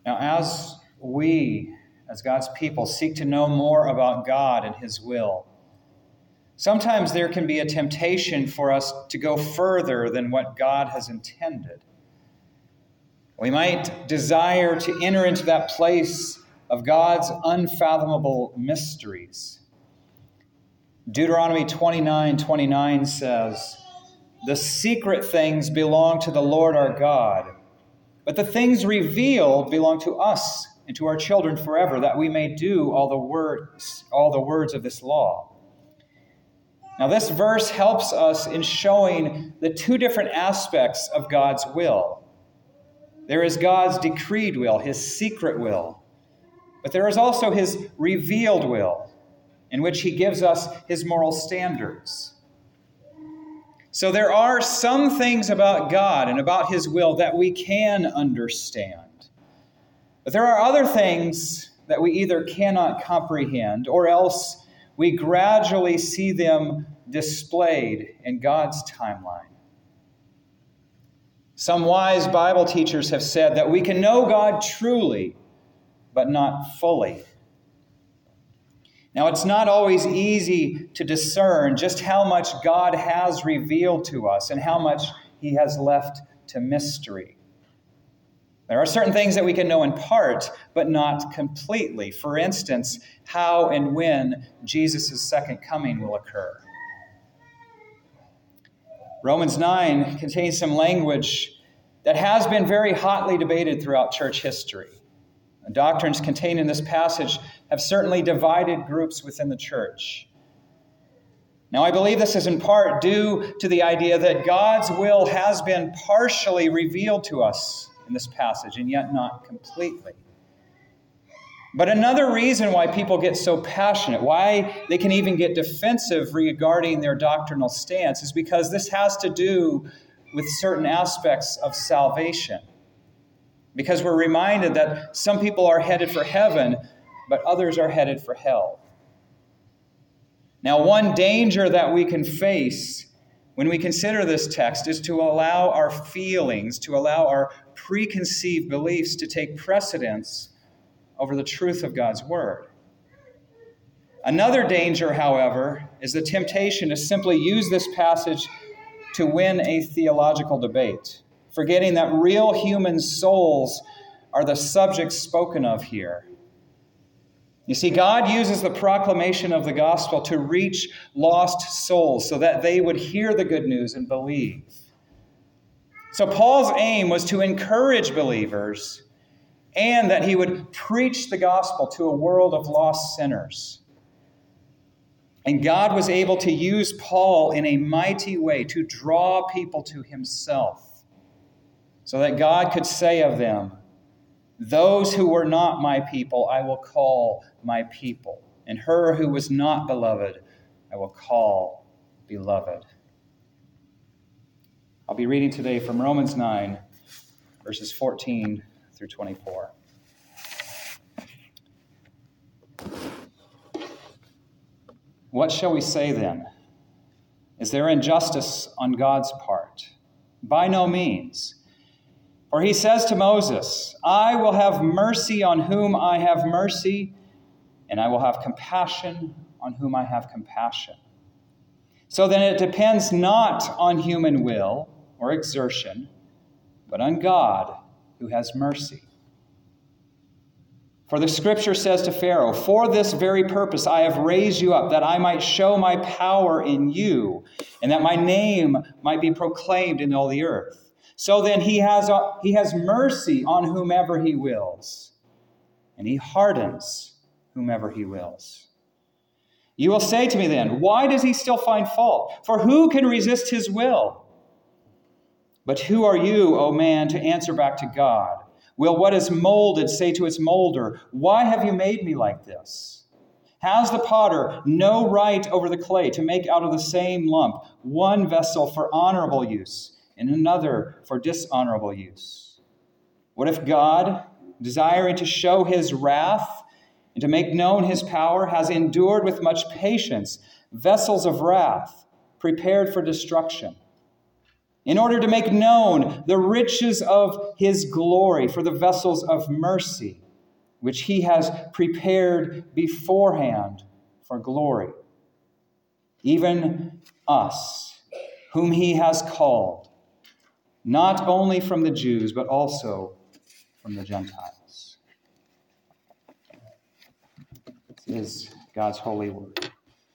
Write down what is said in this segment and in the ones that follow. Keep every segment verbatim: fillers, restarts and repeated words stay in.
Now, as we, as God's people, seek to know more about God and His will, sometimes there can be a temptation for us to go further than what God has intended. We might desire to enter into that place of God's unfathomable mysteries. Deuteronomy twenty-nine twenty-nine says, "The secret things belong to the Lord our God, but the things revealed belong to us and to our children forever, that we may do all the words, all the words of this law." Now, this verse helps us in showing the two different aspects of God's will. There is God's decreed will, His secret will, but there is also His revealed will, in which He gives us His moral standards. So there are some things about God and about His will that we can understand. But there are other things that we either cannot comprehend, or else we gradually see them displayed in God's timeline. Some wise Bible teachers have said that we can know God truly, but not fully. Now, it's not always easy to discern just how much God has revealed to us and how much He has left to mystery. There are certain things that we can know in part, but not completely. For instance, how and when Jesus' second coming will occur. Romans nine contains some language that has been very hotly debated throughout church history. The doctrines contained in this passage have certainly divided groups within the church. Now, I believe this is in part due to the idea that God's will has been partially revealed to us in this passage, and yet not completely. But another reason why people get so passionate, why they can even get defensive regarding their doctrinal stance, is because this has to do with certain aspects of salvation. Because we're reminded that some people are headed for heaven, but others are headed for hell. Now, one danger that we can face when we consider this text is to allow our feelings, to allow our preconceived beliefs to take precedence over the truth of God's Word. Another danger, however, is the temptation to simply use this passage to win a theological debate, forgetting that real human souls are the subjects spoken of here. You see, God uses the proclamation of the gospel to reach lost souls so that they would hear the good news and believe. So Paul's aim was to encourage believers and that he would preach the gospel to a world of lost sinners. And God was able to use Paul in a mighty way to draw people to Himself, so that God could say of them, "Those who were not my people, I will call my people. And her who was not beloved, I will call beloved." I'll be reading today from Romans nine, verses fourteen through twenty-four. What shall we say then? Is there injustice on God's part? By no means. For He says to Moses, "I will have mercy on whom I have mercy, and I will have compassion on whom I have compassion." So then it depends not on human will or exertion, but on God who has mercy. For the Scripture says to Pharaoh, "For this very purpose I have raised you up, that I might show my power in you, and that my name might be proclaimed in all the earth." So then he has, he has mercy on whomever He wills, and He hardens whomever He wills. You will say to me then, "Why does He still find fault? For who can resist His will?" But who are you, O man, to answer back to God? Will what is molded say to its molder, "Why have you made me like this?" Has the potter no right over the clay to make out of the same lump one vessel for honorable use and another for dishonorable use? What if God, desiring to show His wrath and to make known His power, has endured with much patience vessels of wrath prepared for destruction, in order to make known the riches of his glory for the vessels of mercy, which he has prepared beforehand for glory. Even us, whom he has called, not only from the Jews, but also from the Gentiles. This is God's holy word.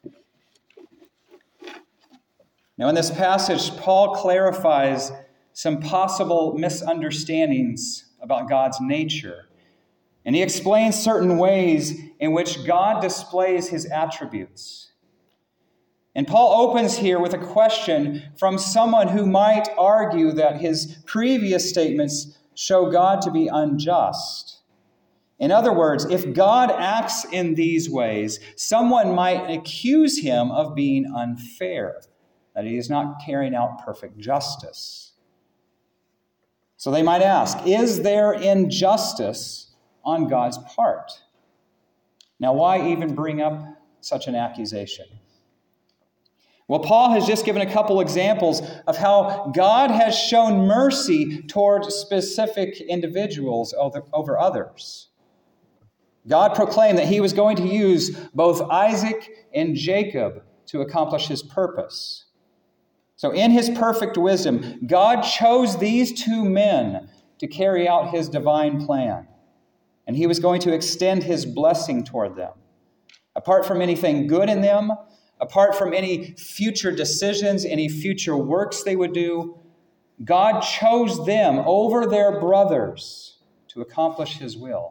Now, in this passage, Paul clarifies some possible misunderstandings about God's nature. And he explains certain ways in which God displays his attributes. And Paul opens here with a question from someone who might argue that his previous statements show God to be unjust. In other words, if God acts in these ways, someone might accuse him of being unfair, that he is not carrying out perfect justice. So they might ask, is there injustice on God's part? Now, why even bring up such an accusation? Well, Paul has just given a couple examples of how God has shown mercy towards specific individuals over, over others. God proclaimed that he was going to use both Isaac and Jacob to accomplish his purpose. So in his perfect wisdom, God chose these two men to carry out his divine plan. And he was going to extend his blessing toward them. Apart from anything good in them, apart from any future decisions, any future works they would do, God chose them over their brothers to accomplish his will.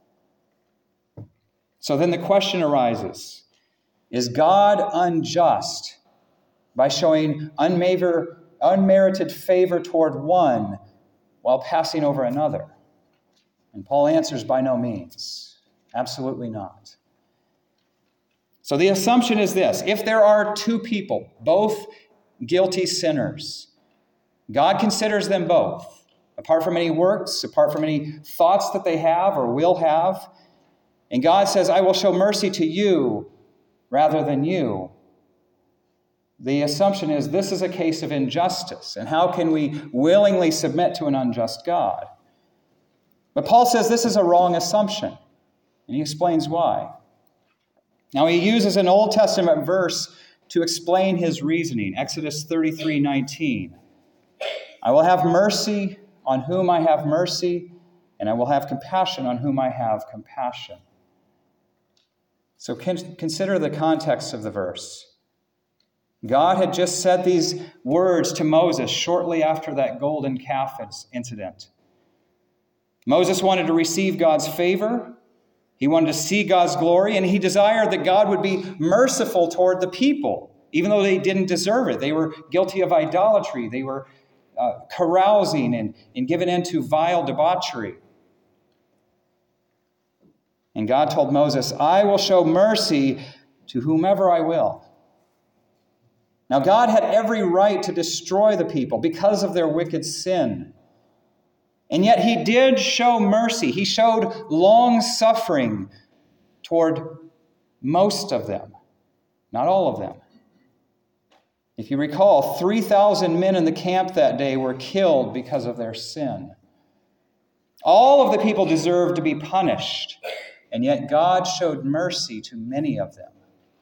So then the question arises, is God unjust by showing unmerited favor toward one while passing over another? And Paul answers, by no means. Absolutely not. So the assumption is this: if there are two people, both guilty sinners, God considers them both, apart from any works, apart from any thoughts that they have or will have, and God says, I will show mercy to you rather than you. The assumption is this is a case of injustice, and how can we willingly submit to an unjust God? But Paul says this is a wrong assumption, and he explains why. Now, he uses an Old Testament verse to explain his reasoning. Exodus thirty-three nineteen. I will have mercy on whom I have mercy, and I will have compassion on whom I have compassion. So consider the context of the verse. God had just said these words to Moses shortly after that golden calf incident. Moses wanted to receive God's favor. He wanted to see God's glory, and he desired that God would be merciful toward the people, even though they didn't deserve it. They were guilty of idolatry. They were uh, carousing and, and given into vile debauchery. And God told Moses, I will show mercy to whomever I will. Now, God had every right to destroy the people because of their wicked sin. And yet he did show mercy. He showed long suffering toward most of them, not all of them. If you recall, three thousand men in the camp that day were killed because of their sin. All of the people deserved to be punished, and yet God showed mercy to many of them.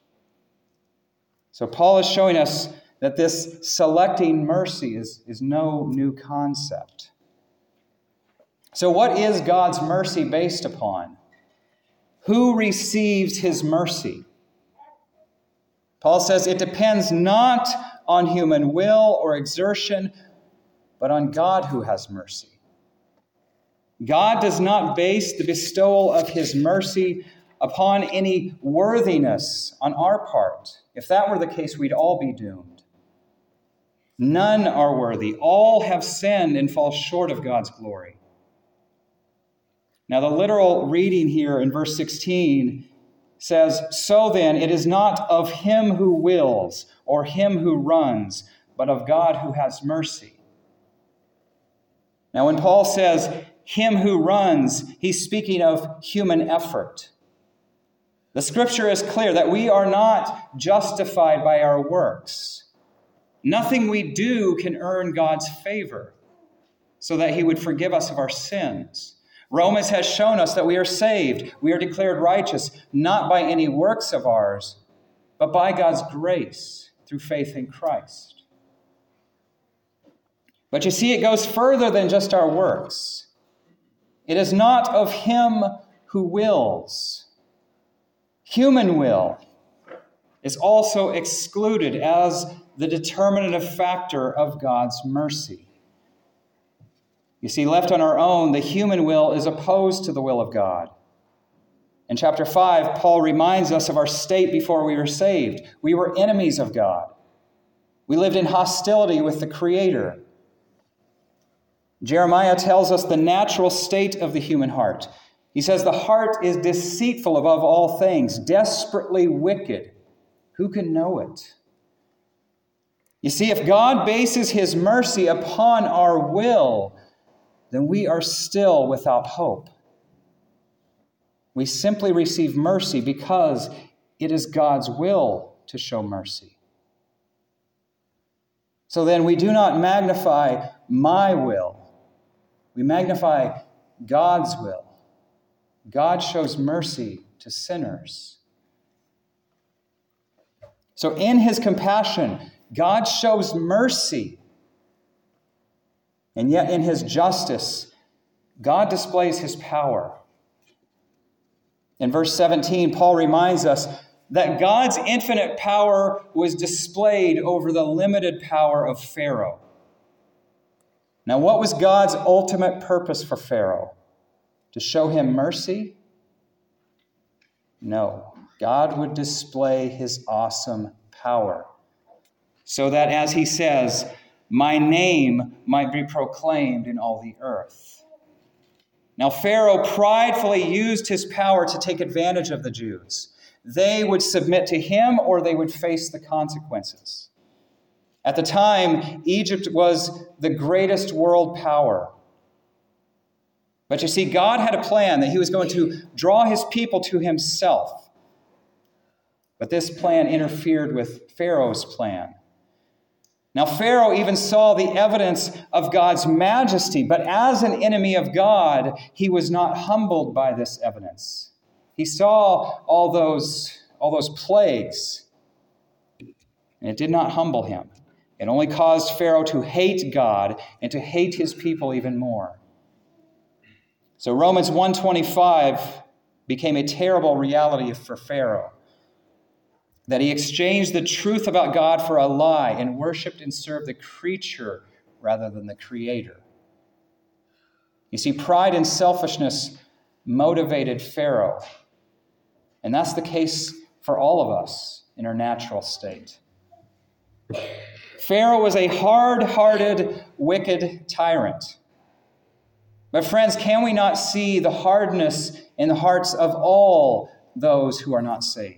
So Paul is showing us that this selecting mercy is, is no new concept. So what is God's mercy based upon? Who receives his mercy? Paul says it depends not on human will or exertion, but on God who has mercy. God does not base the bestowal of his mercy upon any worthiness on our part. If that were the case, we'd all be doomed. None are worthy. All have sinned and fall short of God's glory. Now, the literal reading here in verse sixteen says, so then it is not of him who wills or him who runs, but of God who has mercy. Now, when Paul says him who runs, he's speaking of human effort. The scripture is clear that we are not justified by our works. Nothing we do can earn God's favor so that he would forgive us of our sins. Romans has shown us that we are saved. We are declared righteous, not by any works of ours, but by God's grace through faith in Christ. But you see, it goes further than just our works. It is not of him who wills. Human will is also excluded as the determinative factor of God's mercy. You see, left on our own, the human will is opposed to the will of God. In chapter five, Paul reminds us of our state before we were saved. We were enemies of God. We lived in hostility with the Creator. Jeremiah tells us the natural state of the human heart. He says, the heart is deceitful above all things, desperately wicked. Who can know it? You see, if God bases his mercy upon our will, then we are still without hope. We simply receive mercy because it is God's will to show mercy. So then we do not magnify my will. We magnify God's will. God shows mercy to sinners. So in his compassion, God shows mercy. And yet in his justice, God displays his power. In verse seventeen, Paul reminds us that God's infinite power was displayed over the limited power of Pharaoh. Now, what was God's ultimate purpose for Pharaoh? To show him mercy? No. God would display his awesome power so that, as he says, my name might be proclaimed in all the earth. Now, Pharaoh pridefully used his power to take advantage of the Jews. They would submit to him or they would face the consequences. At the time, Egypt was the greatest world power. But you see, God had a plan that he was going to draw his people to himself. But this plan interfered with Pharaoh's plan. Now, Pharaoh even saw the evidence of God's majesty, but as an enemy of God, he was not humbled by this evidence. He saw all those, all those plagues, and it did not humble him. It only caused Pharaoh to hate God and to hate his people even more. So Romans one twenty-five became a terrible reality for Pharaoh, that he exchanged the truth about God for a lie and worshiped and served the creature rather than the Creator. You see, pride and selfishness motivated Pharaoh, and that's the case for all of us in our natural state. Pharaoh was a hard-hearted, wicked tyrant. But friends, can we not see the hardness in the hearts of all those who are not saved?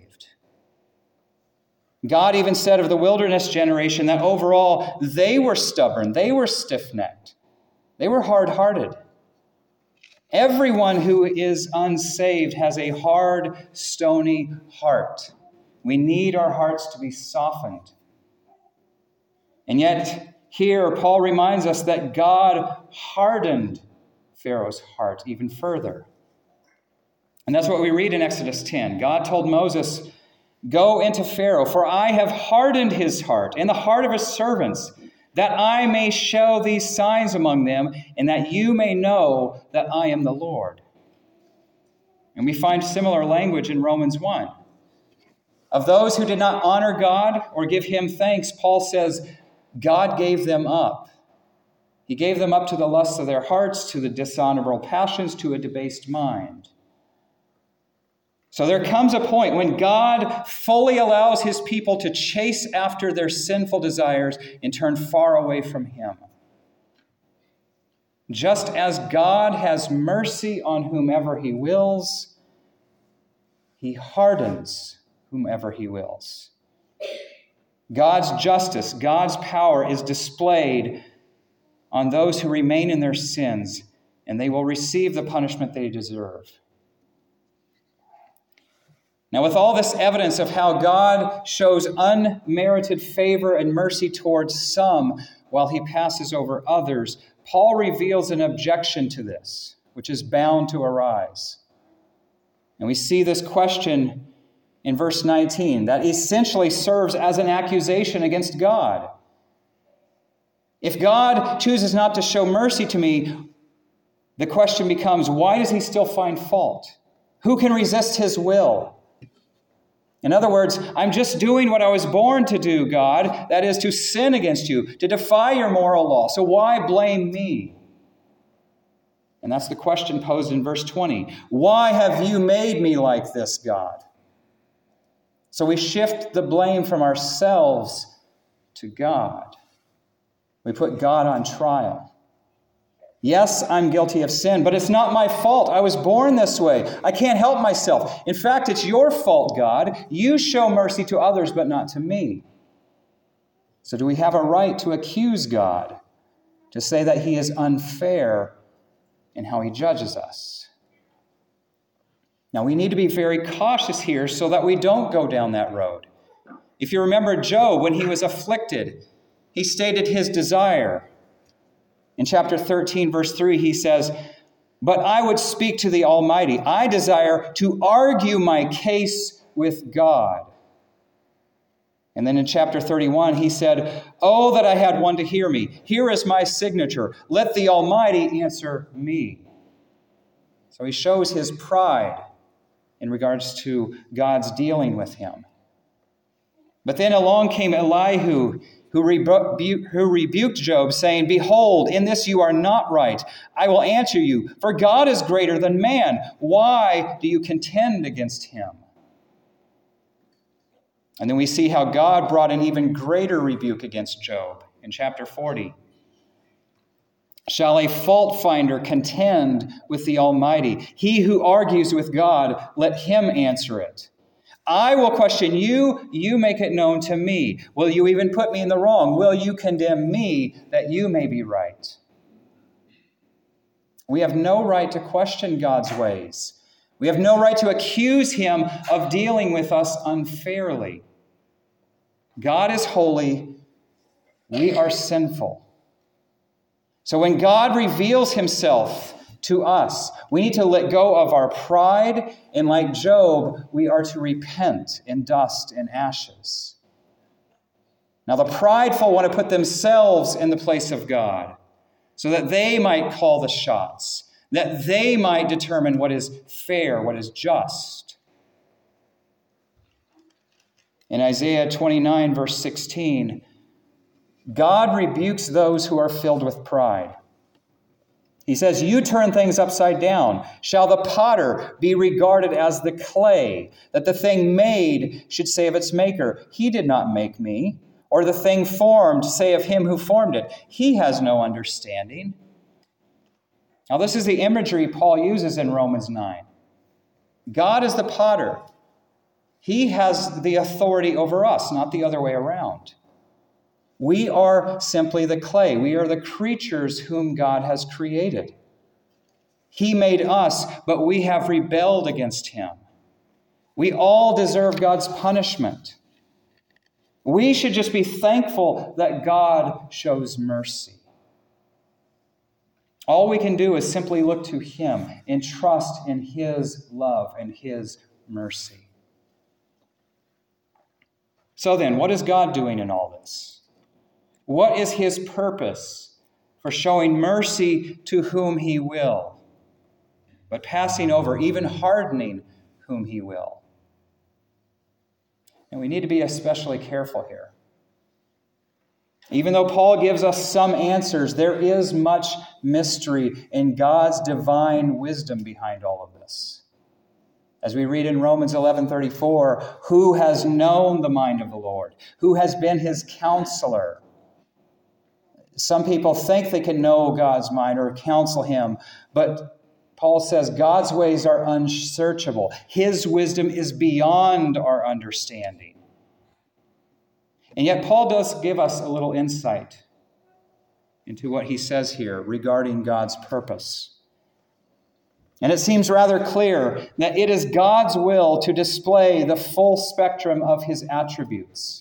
God even said of the wilderness generation that overall they were stubborn, they were stiff-necked, they were hard-hearted. Everyone who is unsaved has a hard, stony heart. We need our hearts to be softened. And yet, here Paul reminds us that God hardened Pharaoh's heart even further. And that's what we read in Exodus ten. God told Moses, "Go into Pharaoh, for I have hardened his heart and the heart of his servants, that I may show these signs among them, and that you may know that I am the Lord." And we find similar language in Romans one. Of those who did not honor God or give him thanks, Paul says, God gave them up. He gave them up to the lusts of their hearts, to the dishonorable passions, to a debased mind. So there comes a point when God fully allows his people to chase after their sinful desires and turn far away from him. Just as God has mercy on whomever he wills, he hardens whomever he wills. God's justice, God's power is displayed on those who remain in their sins, and they will receive the punishment they deserve. Now, with all this evidence of how God shows unmerited favor and mercy towards some while he passes over others, Paul reveals an objection to this, which is bound to arise. And we see this question in verse nineteen that essentially serves as an accusation against God. If God chooses not to show mercy to me, the question becomes, why does he still find fault? Who can resist his will? In other words, I'm just doing what I was born to do, God, that is to sin against you, to defy your moral law. So why blame me? And that's the question posed in verse twenty. Why have you made me like this, God? So we shift the blame from ourselves to God. We put God on trial. Yes, I'm guilty of sin, but it's not my fault. I was born this way. I can't help myself. In fact, it's your fault, God. You show mercy to others, but not to me. So do we have a right to accuse God, to say that he is unfair in how he judges us? Now, we need to be very cautious here so that we don't go down that road. If you remember Job, when he was afflicted, he stated his desire. In chapter thirteen, verse three, he says, "But I would speak to the Almighty. I desire to argue my case with God." And then in chapter thirty-one, he said, "Oh, that I had one to hear me. Here is my signature. Let the Almighty answer me." So he shows his pride in regards to God's dealing with him. But then along came Elihu, who, rebu- who rebuked Job, saying, "Behold, in this you are not right. I will answer you, for God is greater than man. Why do you contend against him?" And then we see how God brought an even greater rebuke against Job in chapter forty. "Shall a fault finder contend with the Almighty? He who argues with God, let him answer it. I will question you, you make it known to me. Will you even put me in the wrong? Will you condemn me that you may be right?" We have no right to question God's ways. We have no right to accuse him of dealing with us unfairly. God is holy. We are sinful. So when God reveals himself to us, we need to let go of our pride, and like Job, we are to repent in dust and ashes. Now, the prideful want to put themselves in the place of God so that they might call the shots, that they might determine what is fair, what is just. In Isaiah twenty-nine, verse sixteen, God rebukes those who are filled with pride. He says, "You turn things upside down. Shall the potter be regarded as the clay, that the thing made should say of its maker, he did not make me, or the thing formed say of him who formed it, he has no understanding." Now, this is the imagery Paul uses in Romans nine. God is the potter. He has the authority over us, not the other way around. We are simply the clay. We are the creatures whom God has created. He made us, but we have rebelled against him. We all deserve God's punishment. We should just be thankful that God shows mercy. All we can do is simply look to him and trust in his love and his mercy. So then, what is God doing in all this? What is his purpose for showing mercy to whom he will, but passing over, even hardening whom he will? And we need to be especially careful here. Even though Paul gives us some answers, there is much mystery in God's divine wisdom behind all of this. As we read in Romans eleven thirty-four, "Who has known the mind of the Lord? Who has been his counselor?" Some people think they can know God's mind or counsel him, but Paul says God's ways are unsearchable. His wisdom is beyond our understanding. And yet Paul does give us a little insight into what he says here regarding God's purpose. And it seems rather clear that it is God's will to display the full spectrum of his attributes.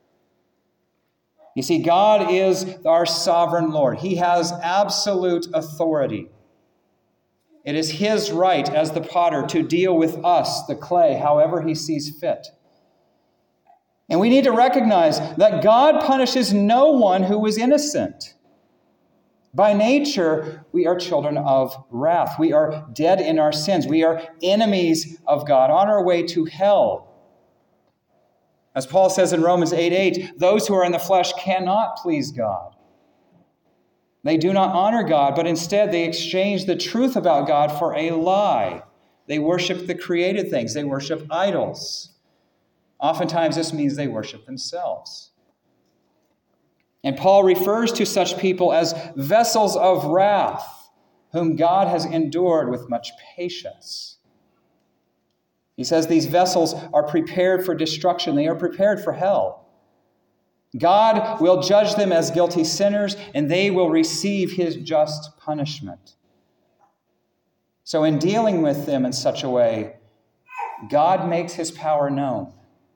You see, God is our sovereign Lord. He has absolute authority. It is his right as the potter to deal with us, the clay, however he sees fit. And we need to recognize that God punishes no one who is innocent. By nature, we are children of wrath. We are dead in our sins. We are enemies of God on our way to hell. As Paul says in Romans eight eight, those who are in the flesh cannot please God. They do not honor God, but instead they exchange the truth about God for a lie. They worship the created things. They worship idols. Oftentimes this means they worship themselves. And Paul refers to such people as vessels of wrath, whom God has endured with much patience. He says these vessels are prepared for destruction. They are prepared for hell. God will judge them as guilty sinners, and they will receive his just punishment. So in dealing with them in such a way, God makes his power known.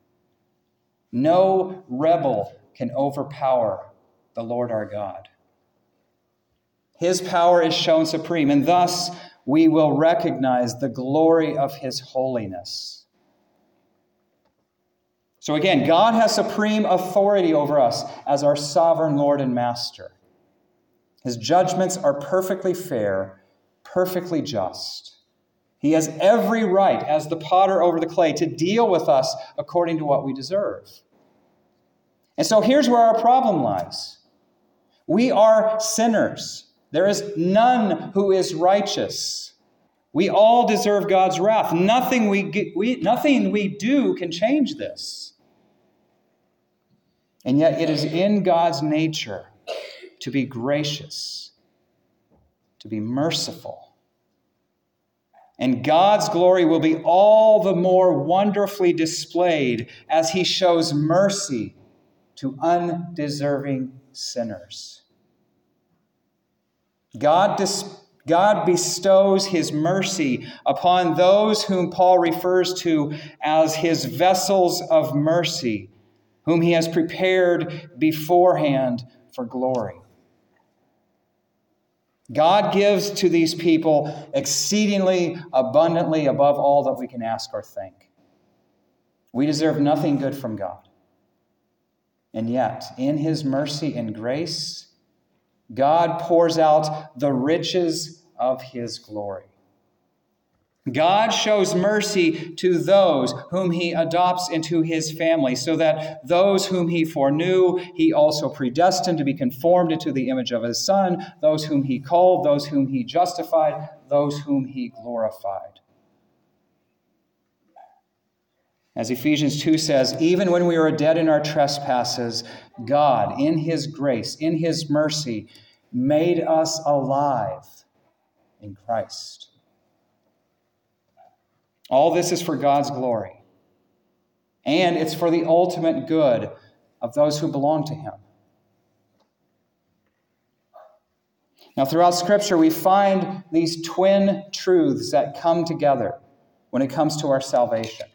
No rebel can overpower the Lord our God. His power is shown supreme, and thus we will recognize the glory of his holiness. So again, God has supreme authority over us as our sovereign Lord and Master. His judgments are perfectly fair, perfectly just. He has every right as the potter over the clay to deal with us according to what we deserve. And so here's where our problem lies. We are sinners. There is none who is righteous. We all deserve God's wrath. Nothing we, get, we, nothing we do can change this. And yet it is in God's nature to be gracious, to be merciful. And God's glory will be all the more wonderfully displayed as he shows mercy to undeserving sinners. God, dis- God bestows his mercy upon those whom Paul refers to as his vessels of mercy, whom he has prepared beforehand for glory. God gives to these people exceedingly abundantly above all that we can ask or think. We deserve nothing good from God. And yet, in his mercy and grace, God pours out the riches of his glory. God shows mercy to those whom he adopts into his family, so that those whom he foreknew, he also predestined to be conformed into the image of his Son, those whom he called, those whom he justified, those whom he glorified. As Ephesians two says, even when we were dead in our trespasses, God, in his grace, in his mercy, made us alive in Christ. All this is for God's glory. And it's for the ultimate good of those who belong to him. Now, throughout Scripture, we find these twin truths that come together when it comes to our salvation.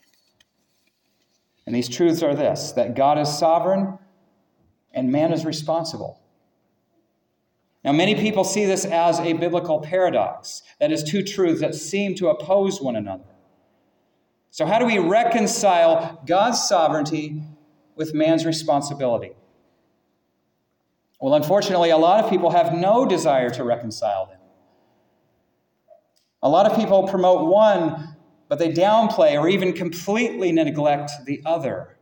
And these truths are this, that God is sovereign and man is responsible. Now, many people see this as a biblical paradox. That is, two truths that seem to oppose one another. So how do we reconcile God's sovereignty with man's responsibility? Well, unfortunately, a lot of people have no desire to reconcile them. A lot of people promote one, but they downplay or even completely neglect the other.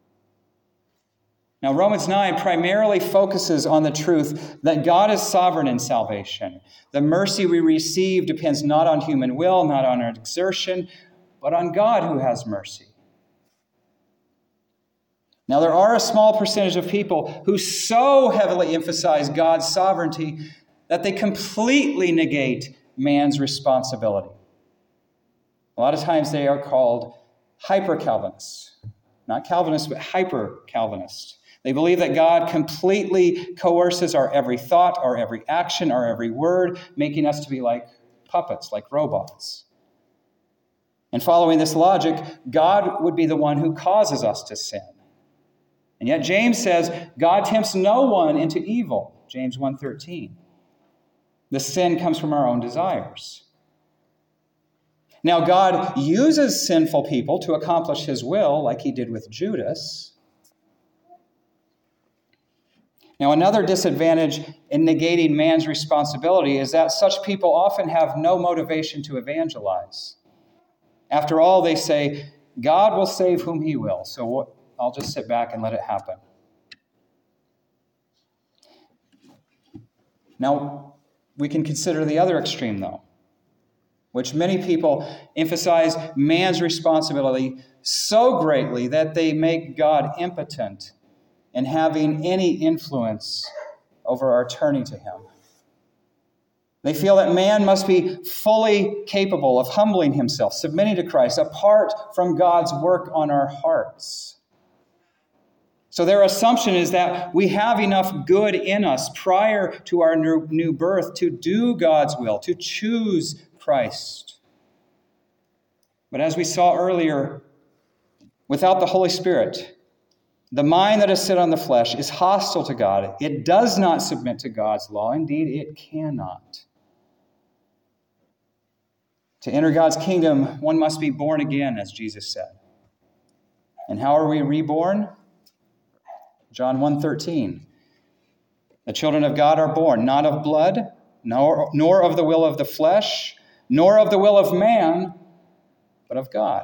Now, Romans nine primarily focuses on the truth that God is sovereign in salvation. The mercy we receive depends not on human will, not on our exertion, but on God who has mercy. Now, there are a small percentage of people who so heavily emphasize God's sovereignty that they completely negate man's responsibility. A lot of times they are called hyper-Calvinists. Not Calvinists, but hyper-Calvinists. They believe that God completely coerces our every thought, our every action, our every word, making us to be like puppets, like robots. And following this logic, God would be the one who causes us to sin. And yet James says, God tempts no one into evil, James one thirteen. The sin comes from our own desires. Now, God uses sinful people to accomplish his will, like he did with Judas. Now, another disadvantage in negating man's responsibility is that such people often have no motivation to evangelize. After all, they say, God will save whom he will, so I'll just sit back and let it happen. Now, we can consider the other extreme, though, which many people emphasize man's responsibility so greatly that they make God impotent in having any influence over our turning to him. They feel that man must be fully capable of humbling himself, submitting to Christ, apart from God's work on our hearts. So their assumption is that we have enough good in us prior to our new birth to do God's will, to choose Christ. But as we saw earlier, without the Holy Spirit, the mind that is set on the flesh is hostile to God. It does not submit to God's law. Indeed, it cannot. To enter God's kingdom, one must be born again, as Jesus said. And how are we reborn? John one thirteen. The children of God are born, not of blood, nor, nor of the will of the flesh, nor of the will of man, but of God.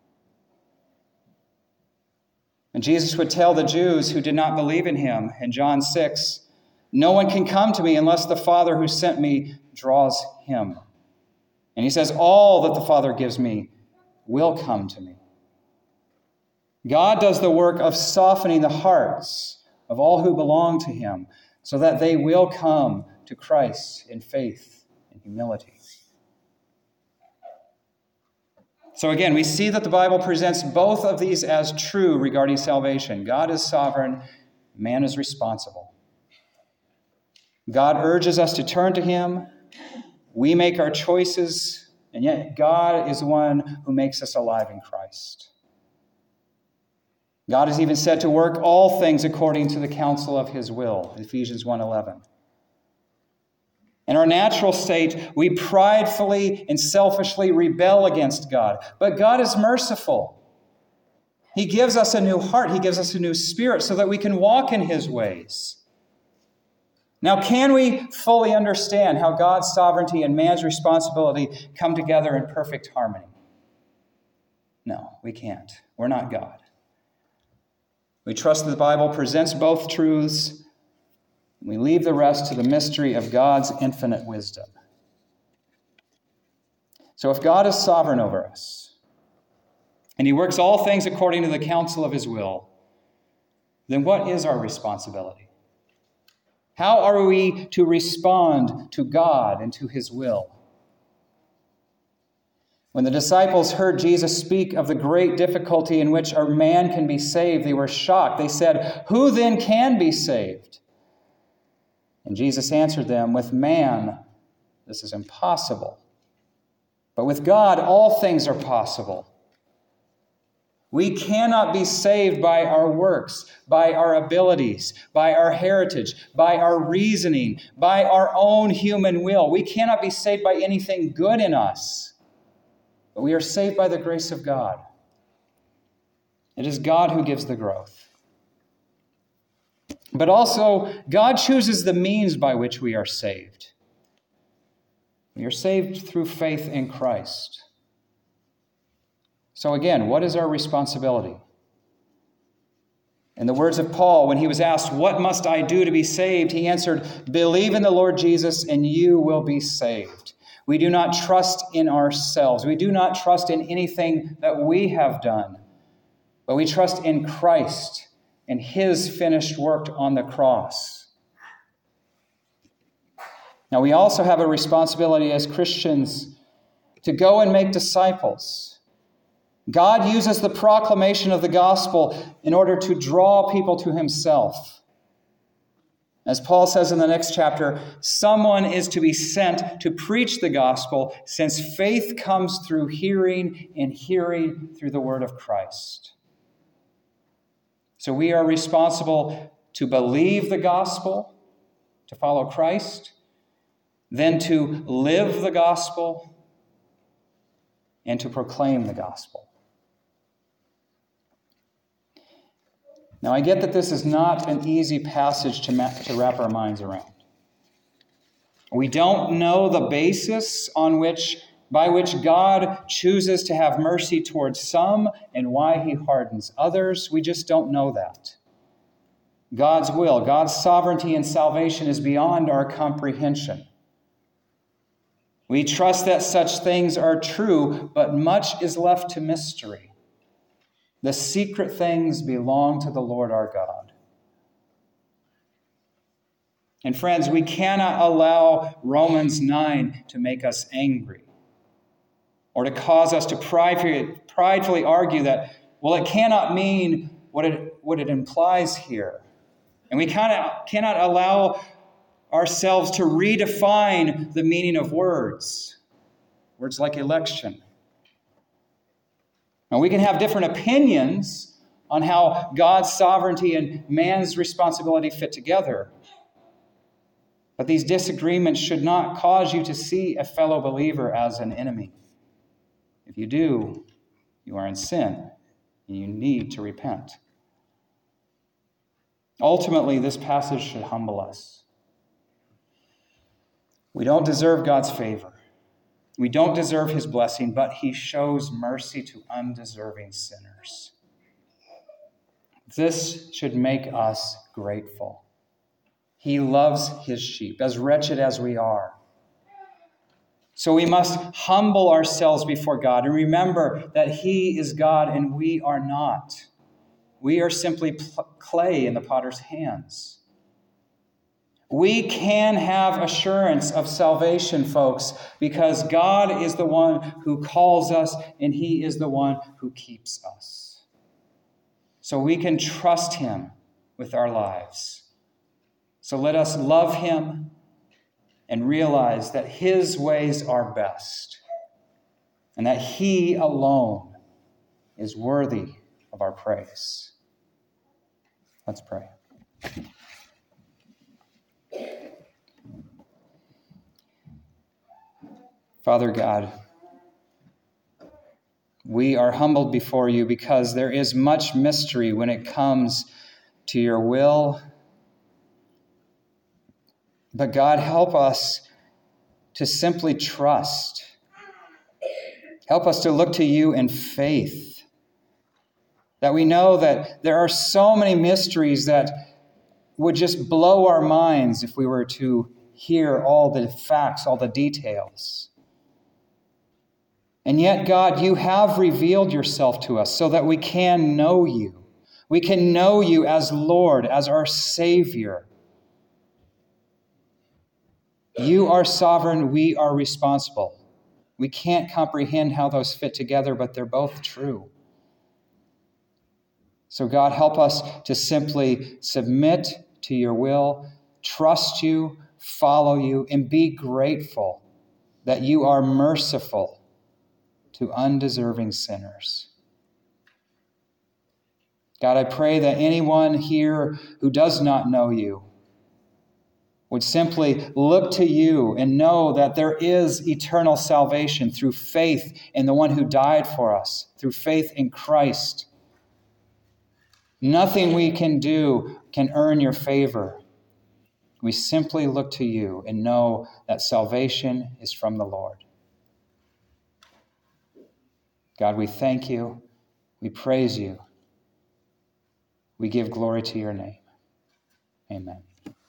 And Jesus would tell the Jews who did not believe in him in John six, no one can come to me unless the Father who sent me draws him. And he says, all that the Father gives me will come to me. God does the work of softening the hearts of all who belong to him so that they will come to Christ in faith and humility. So again, we see that the Bible presents both of these as true regarding salvation. God is sovereign, man is responsible. God urges us to turn to him. We make our choices, and yet God is the one who makes us alive in Christ. God is even said to work all things according to the counsel of his will, Ephesians one eleven. In our natural state, we pridefully and selfishly rebel against God. But God is merciful. He gives us a new heart. He gives us a new spirit so that we can walk in his ways. Now, can we fully understand how God's sovereignty and man's responsibility come together in perfect harmony? No, we can't. We're not God. We trust that the Bible presents both truths. We leave the rest to the mystery of God's infinite wisdom. So if God is sovereign over us, and he works all things according to the counsel of his will, then what is our responsibility? How are we to respond to God and to his will? When the disciples heard Jesus speak of the great difficulty in which a man can be saved, they were shocked. They said, "Who then can be saved?" And Jesus answered them, "With man, this is impossible. But with God, all things are possible." We cannot be saved by our works, by our abilities, by our heritage, by our reasoning, by our own human will. We cannot be saved by anything good in us. But we are saved by the grace of God. It is God who gives the growth. But also, God chooses the means by which we are saved. We are saved through faith in Christ. So again, what is our responsibility? In the words of Paul, when he was asked, "What must I do to be saved?" he answered, "Believe in the Lord Jesus and you will be saved." We do not trust in ourselves. We do not trust in anything that we have done, but we trust in Christ and his finished work on the cross. Now, we also have a responsibility as Christians to go and make disciples. God uses the proclamation of the gospel in order to draw people to himself. As Paul says in the next chapter, someone is to be sent to preach the gospel, since faith comes through hearing, and hearing through the word of Christ. So we are responsible to believe the gospel, to follow Christ, then to live the gospel, and to proclaim the gospel. Now, I get that this is not an easy passage to, ma- to wrap our minds around. We don't know the basis on which, by which God chooses to have mercy towards some and why he hardens others. We just don't know that. God's will, God's sovereignty and salvation is beyond our comprehension. We trust that such things are true, but much is left to mystery. The secret things belong to the Lord our God. And friends, we cannot allow Romans nine to make us angry or to cause us to pridefully, pridefully argue that, well, it cannot mean what it, what it implies here. And we cannot, cannot allow ourselves to redefine the meaning of words, words like election. Now, we can have different opinions on how God's sovereignty and man's responsibility fit together. But these disagreements should not cause you to see a fellow believer as an enemy. If you do, you are in sin, and you need to repent. Ultimately, this passage should humble us. We don't deserve God's favor. We don't deserve his blessing, but he shows mercy to undeserving sinners. This should make us grateful. He loves his sheep, as wretched as we are. So we must humble ourselves before God and remember that he is God and we are not. We are simply clay in the potter's hands. We can have assurance of salvation, folks, because God is the one who calls us and he is the one who keeps us. So we can trust him with our lives. So let us love him and realize that his ways are best and that he alone is worthy of our praise. Let's pray. Father God, we are humbled before you because there is much mystery when it comes to your will. But God, help us to simply trust. Help us to look to you in faith. That we know that there are so many mysteries that would just blow our minds if we were to hear all the facts, all the details. And yet, God, you have revealed yourself to us so that we can know you. We can know you as Lord, as our Savior. You are sovereign, we are responsible. We can't comprehend how those fit together, but they're both true. So God, help us to simply submit to your will, trust you, follow you, and be grateful that you are merciful to undeserving sinners. God, I pray that anyone here who does not know you would simply look to you and know that there is eternal salvation through faith in the one who died for us, through faith in Christ. Nothing we can do can earn your favor. We simply look to you and know that salvation is from the Lord. God, we thank you. We praise you. We give glory to your name. Amen.